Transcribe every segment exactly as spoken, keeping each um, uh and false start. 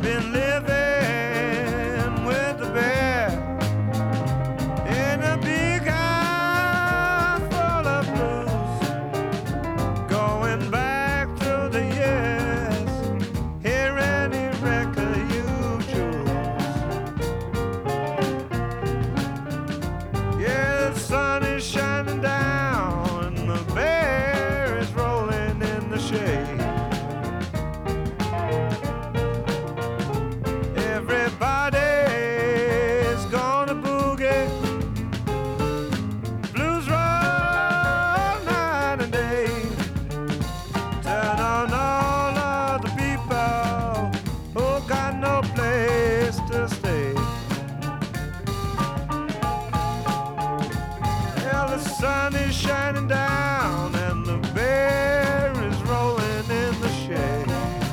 I've been living with the bear in a big house full of blues, going back through the years, hear any record you choose. Yeah, the sun is shining down and the bear is rolling in the shade. Everybody's gonna boogie, blues roll night and day. Turn on all of the people who got no place to stay. Yeah, the sun is shining down and the bear is rolling in the shade.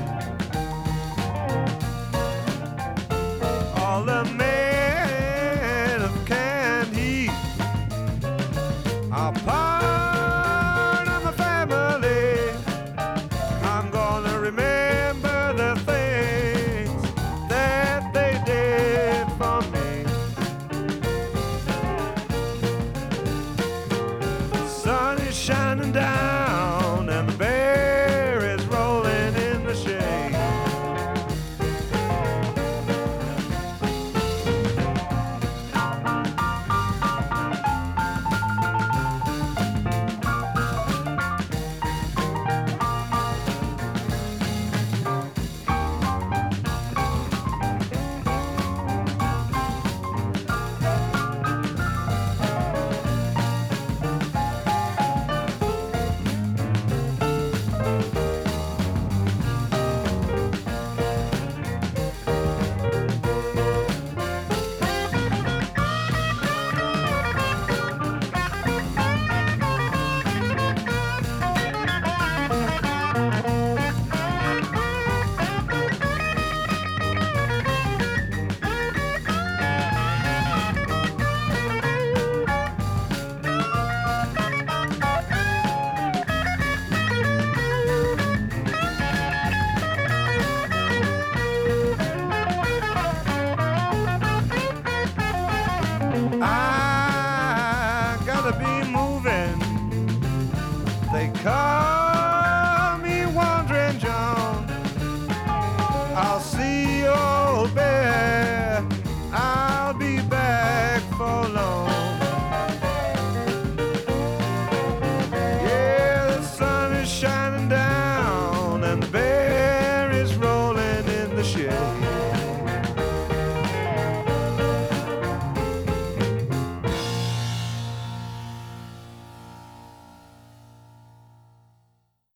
All the men of canned heat are part of my family. I'm gonna remember the things that they did for me. The sun is shining down and the bear is rolling in the shade. I gotta be moving. They call